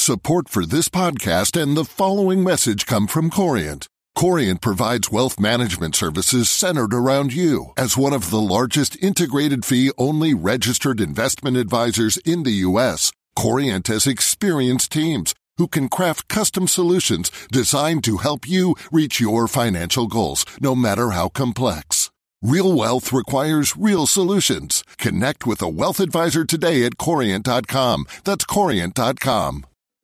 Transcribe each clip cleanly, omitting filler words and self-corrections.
Support for this podcast and the following message come from Corient. Corient provides wealth management services centered around you. As one of the largest integrated fee-only registered investment advisors in the U.S., Corient has experienced teams who can craft custom solutions designed to help you reach your financial goals, no matter how complex. Real wealth requires real solutions. Connect with a wealth advisor today at Corient.com. That's Corient.com.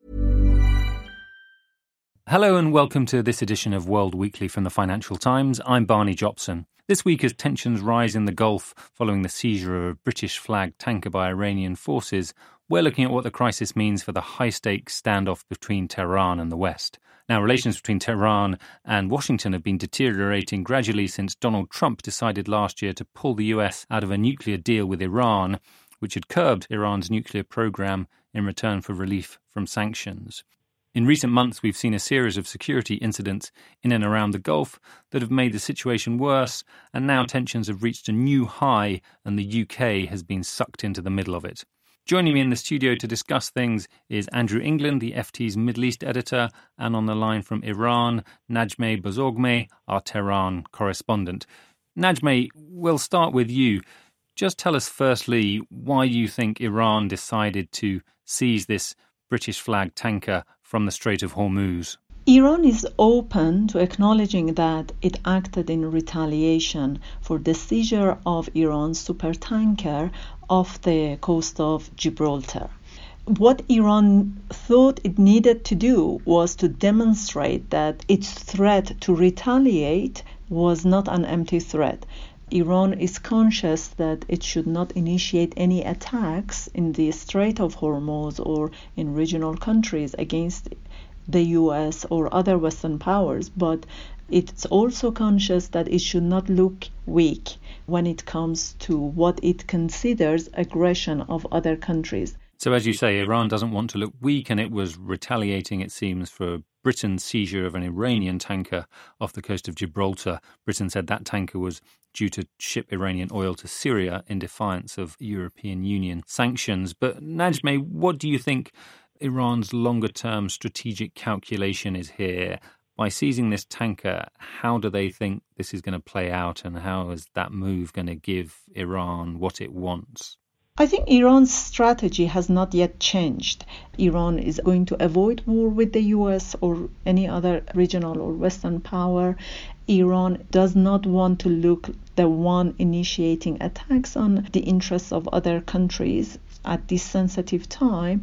Hello and welcome to this edition of World Weekly from the Financial Times. I'm Barney Jopson. This week, as tensions rise in the Gulf following the seizure of a British-flagged tanker by Iranian forces, we're looking at what the crisis means for the high-stakes standoff between Tehran and the West. Now, relations between Tehran and Washington have been deteriorating gradually since Donald Trump decided last year to pull the US out of a nuclear deal with Iran, which had curbed Iran's nuclear program in return for relief from sanctions. In recent months, we've seen a series of security incidents in and around the Gulf that have made the situation worse, and now tensions have reached a new high and the UK has been sucked into the middle of it. Joining me in the studio to discuss things is Andrew England, the FT's Middle East editor, and on the line from Iran, Najmeh Bozorgmeh, our Tehran correspondent. Najmeh, we'll start with you. Just tell us firstly why you think Iran decided to seize this British-flagged tanker from the Strait of Hormuz. Iran is open to acknowledging that it acted in retaliation for the seizure of Iran's supertanker off the coast of Gibraltar. What Iran thought it needed to do was to demonstrate that its threat to retaliate was not an empty threat. Iran is conscious that it should not initiate any attacks in the Strait of Hormuz or in regional countries against the US or other Western powers, but it's also conscious that it should not look weak when it comes to what it considers aggression of other countries. So as you say, Iran doesn't want to look weak, and it was retaliating, it seems, for Britain's seizure of an Iranian tanker off the coast of Gibraltar. Britain said that tanker was due to ship Iranian oil to Syria in defiance of European Union sanctions. But Najmeh, what do you think Iran's longer-term strategic calculation is here? By seizing this tanker, how do they think this is going to play out, and how is that move going to give Iran what it wants? I think Iran's strategy has not yet changed. Iran is going to avoid war with the US or any other regional or Western power. Iran does not want to look the one initiating attacks on the interests of other countries at this sensitive time.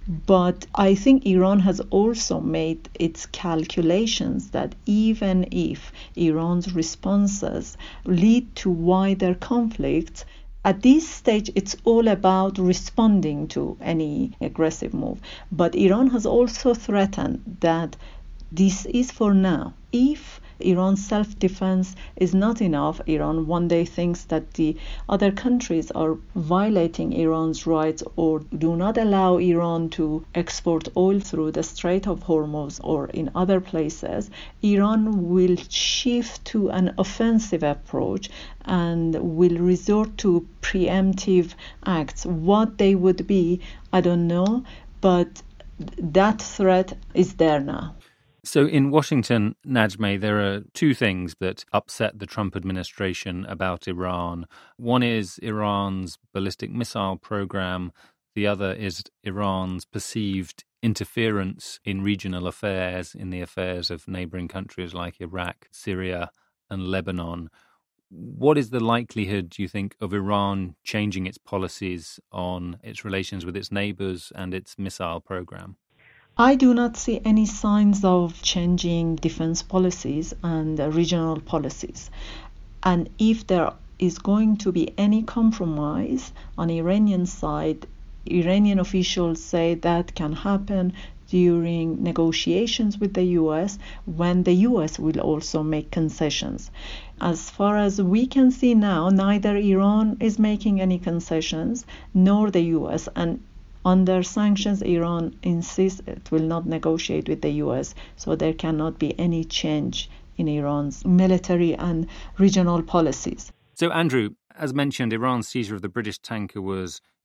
But I think Iran has also made its calculations that even if Iran's responses lead to wider conflicts, at this stage, it's all about responding to any aggressive move. But Iran has also threatened that this is for now. If Iran's self-defense is not enough, Iran one day thinks that the other countries are violating Iran's rights or do not allow Iran to export oil through the Strait of Hormuz or in other places, Iran will shift to an offensive approach and will resort to preemptive acts. What they would be, I don't know, but that threat is there now. So in Washington, Najmeh, there are two things that upset the Trump administration about Iran. One is Iran's ballistic missile program. The other is Iran's perceived interference in regional affairs, in the affairs of neighboring countries like Iraq, Syria, and Lebanon. What is the likelihood, do you think, of Iran changing its policies on its relations with its neighbors and its missile program? I do not see any signs of changing defense policies and regional policies. And if there is going to be any compromise on Iranian side, Iranian officials say that can happen during negotiations with the US, when the US will also make concessions. As far as we can see now, neither Iran is making any concessions, nor the US. And under sanctions, Iran insists it will not negotiate with the US, so there cannot be any change in Iran's military and regional policies. So, Andrew, as mentioned, Iran's seizure of the British tanker was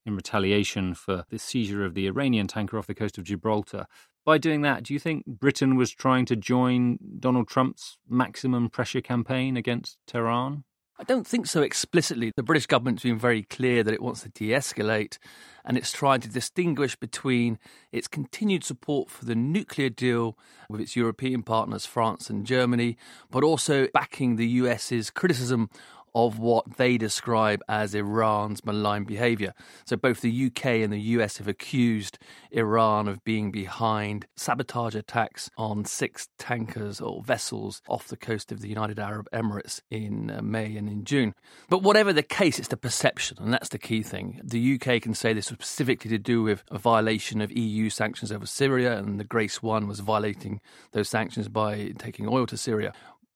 in retaliation for the seizure of the Iranian tanker off the coast of Gibraltar. By doing that, do you think Britain was trying to join Donald Trump's maximum pressure campaign against Tehran? I don't think so explicitly. The British government's been very clear that it wants to de-escalate, and it's trying to distinguish between its continued support for the nuclear deal with its European partners, France and Germany, but also backing the US's criticism of what they describe as Iran's malign behaviour. So both the UK and the US have accused Iran of being behind sabotage attacks on 6 tankers or vessels off the coast of the United Arab Emirates in May and in June. But whatever the case, it's the perception, and that's the key thing. The UK can say this was specifically to do with a violation of EU sanctions over Syria, and the Grace 1 was violating those sanctions by taking oil to Syria.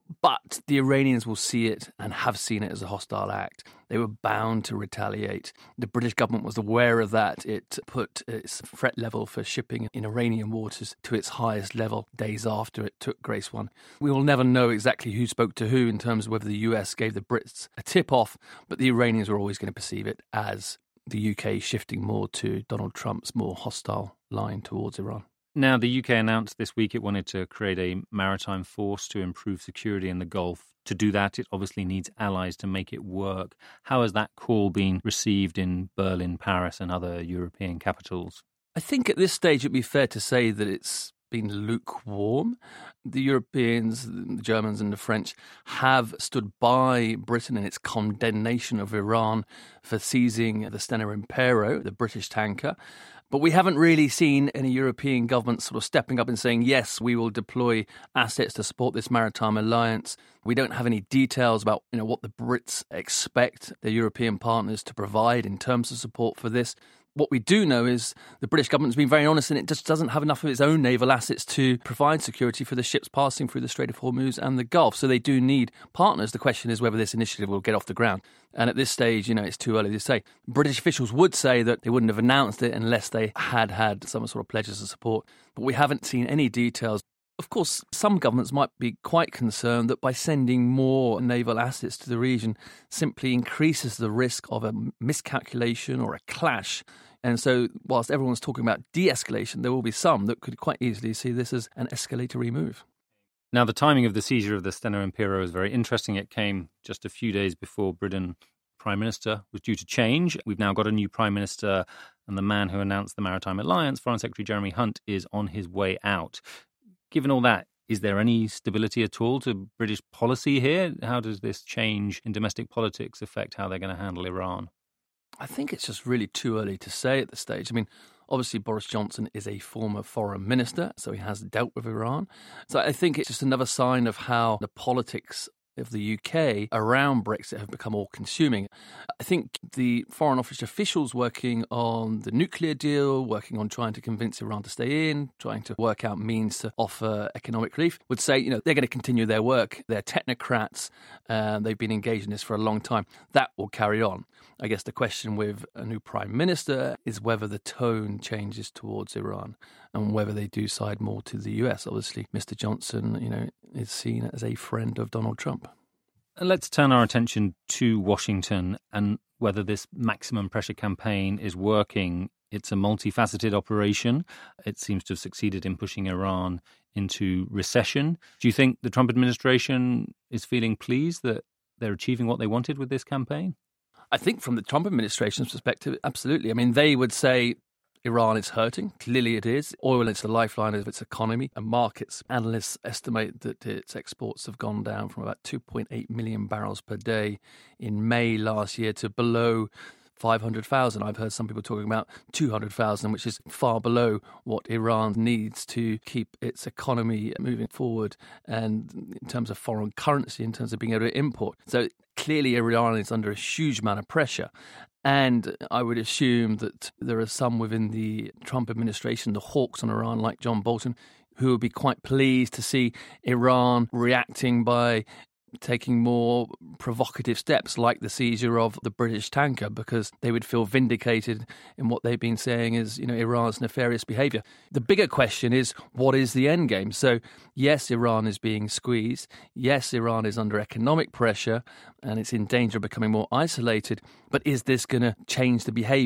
But the Iranians will see it and have seen it as a hostile act. They were bound to retaliate. The British government was aware of that. It put its threat level for shipping in Iranian waters to its highest level days after it took Grace 1. We will never know exactly who spoke to who in terms of whether the US gave the Brits a tip-off, but the Iranians were always going to perceive it as the UK shifting more to Donald Trump's more hostile line towards Iran. Now, the UK announced this week it wanted to create a maritime force to improve security in the Gulf. To do that, it obviously needs allies to make it work. How has that call been received in Berlin, Paris, and other European capitals? I think at this stage it'd be fair to say that it's been lukewarm. The Europeans, the Germans and the French have stood by Britain in its condemnation of Iran for seizing the Stena Impero, the British tanker. But we haven't really seen any European governments sort of stepping up and saying, yes, we will deploy assets to support this maritime alliance. We don't have any details about, what the Brits expect their European partners to provide in terms of support for this. What we do know is the British government's been very honest, and it just doesn't have enough of its own naval assets to provide security for the ships passing through the Strait of Hormuz and the Gulf. So they do need partners. The question is whether this initiative will get off the ground. And at this stage, it's too early to say. British officials would say that they wouldn't have announced it unless they had some sort of pledges of support. But we haven't seen any details. Of course, some governments might be quite concerned that by sending more naval assets to the region simply increases the risk of a miscalculation or a clash. And so whilst everyone's talking about de-escalation, there will be some that could quite easily see this as an escalatory move. Now, the timing of the seizure of the Stena Impero is very interesting. It came just a few days before Britain Prime Minister was due to change. We've now got a new Prime Minister, and the man who announced the Maritime Alliance, Foreign Secretary Jeremy Hunt, is on his way out. Given all that, is there any stability at all to British policy here? How does this change in domestic politics affect how they're going to handle Iran? I think it's just really too early to say at this stage. I mean, obviously Boris Johnson is a former foreign minister, so he has dealt with Iran. So I think it's just another sign of how the politics of the UK around Brexit have become all-consuming. I think the Foreign Office officials working on the nuclear deal, working on trying to convince Iran to stay in, trying to work out means to offer economic relief, would say, they're going to continue their work. They're technocrats, and they've been engaged in this for a long time. That will carry on. I guess the question with a new Prime Minister is whether the tone changes towards Iran and whether they do side more to the US. Obviously, Mr. Johnson, is seen as a friend of Donald Trump. And let's turn our attention to Washington and whether this maximum pressure campaign is working. It's a multifaceted operation. It seems to have succeeded in pushing Iran into recession. Do you think the Trump administration is feeling pleased that they're achieving what they wanted with this campaign? I think from the Trump administration's perspective, absolutely. I mean, they would say Iran is hurting. Clearly it is. Oil is the lifeline of its economy, and markets analysts estimate that its exports have gone down from about 2.8 million barrels per day in May last year to below 500,000. I've heard some people talking about 200,000, which is far below what Iran needs to keep its economy moving forward, and in terms of foreign currency, in terms of being able to import. So clearly Iran is under a huge amount of pressure. And I would assume that there are some within the Trump administration, the hawks on Iran, like John Bolton, who would be quite pleased to see Iran reacting by taking more provocative steps like the seizure of the British tanker, because they would feel vindicated in what they've been saying is, Iran's nefarious behaviour. The bigger question is, what is the end game? So, yes, Iran is being squeezed. Yes, Iran is under economic pressure and it's in danger of becoming more isolated. But is this going to change the behaviour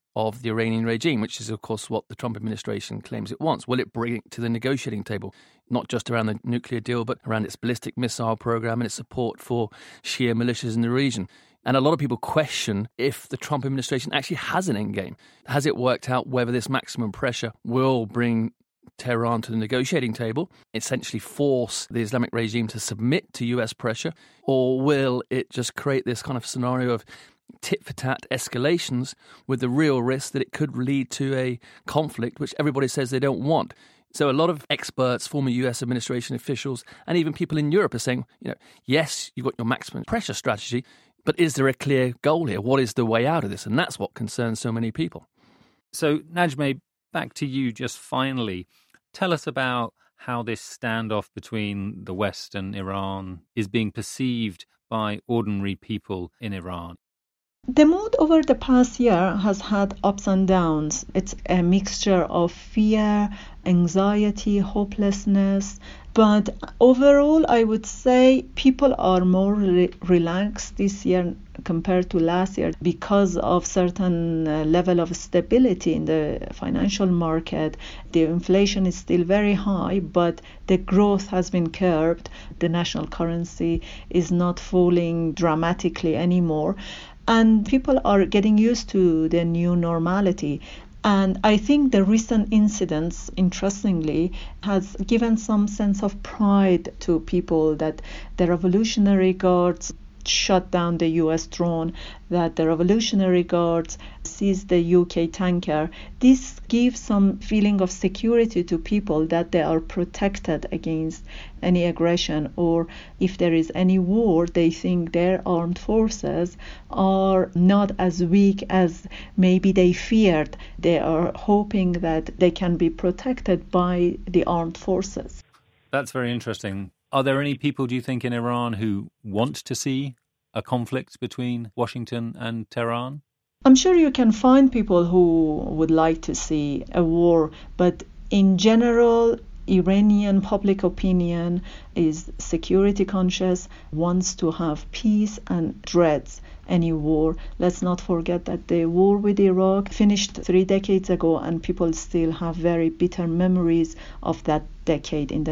of the Iranian regime, which is, of course, what the Trump administration claims it wants. Will it bring it to the negotiating table, not just around the nuclear deal, but around its ballistic missile program and its support for Shia militias in the region? And a lot of people question if the Trump administration actually has an endgame. Has it worked out whether this maximum pressure will bring Tehran to the negotiating table, essentially force the Islamic regime to submit to US pressure, or will it just create this kind of scenario of tit-for-tat escalations with the real risk that it could lead to a conflict which everybody says they don't want? So a lot of experts, former US administration officials, and even people in Europe are saying, yes, you've got your maximum pressure strategy, but is there a clear goal here? What is the way out of this? And that's what concerns so many people. So, Najmeh, back to you just finally. Tell us about how this standoff between the West and Iran is being perceived by ordinary people in Iran. The mood over the past year has had ups and downs. It's a mixture of fear, anxiety, hopelessness. But overall, I would say people are more relaxed this year compared to last year because of certain level of stability in the financial market. The inflation is still very high, but the growth has been curbed. The national currency is not falling dramatically anymore. And people are getting used to the new normality. And I think the recent incidents, interestingly, has given some sense of pride to people that the Revolutionary Guards shut down the US drone, that the Revolutionary Guards seized the UK tanker. This gives some feeling of security to people that they are protected against any aggression, or if there is any war, they think their armed forces are not as weak as maybe they feared. They are hoping that they can be protected by the armed forces. That's very interesting. Are there any people, do you think, in Iran who want to see a conflict between Washington and Tehran? I'm sure you can find people who would like to see a war, but in general, Iranian public opinion is security conscious, wants to have peace and dreads any war. Let's not forget that the war with Iraq finished 3 decades ago, and people still have very bitter memories of that decade in the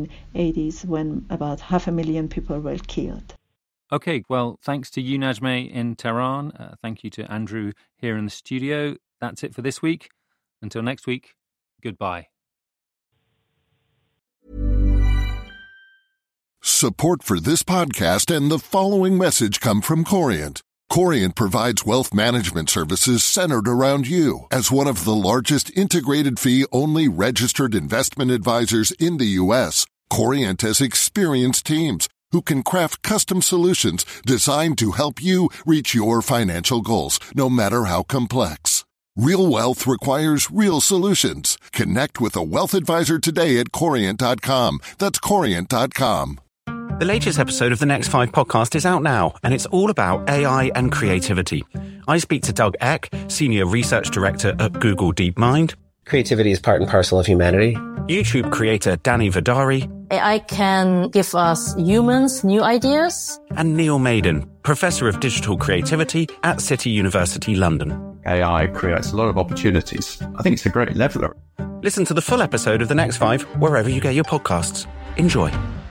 1980s when about 500,000 people were killed. Okay, well, thanks to you, Najmeh, in Tehran. Thank you to Andrew here in the studio. That's it for this week. Until next week, goodbye. Support for this podcast and the following message come from Corient. Corient provides wealth management services centered around you. As one of the largest integrated fee-only registered investment advisors in the U.S., Corient has experienced teams who can craft custom solutions designed to help you reach your financial goals, no matter how complex. Real wealth requires real solutions. Connect with a wealth advisor today at Corient.com. That's Corient.com. The latest episode of the Next 5 podcast is out now, and it's all about AI and creativity. I speak to Doug Eck, Senior Research Director at Google DeepMind. Creativity is part and parcel of humanity. YouTube creator Danny Vidari. AI can give us humans new ideas. And Neil Maiden, Professor of Digital Creativity at City University London. AI creates a lot of opportunities. I think it's a great leveler. Listen to the full episode of The Next 5 wherever you get your podcasts. Enjoy.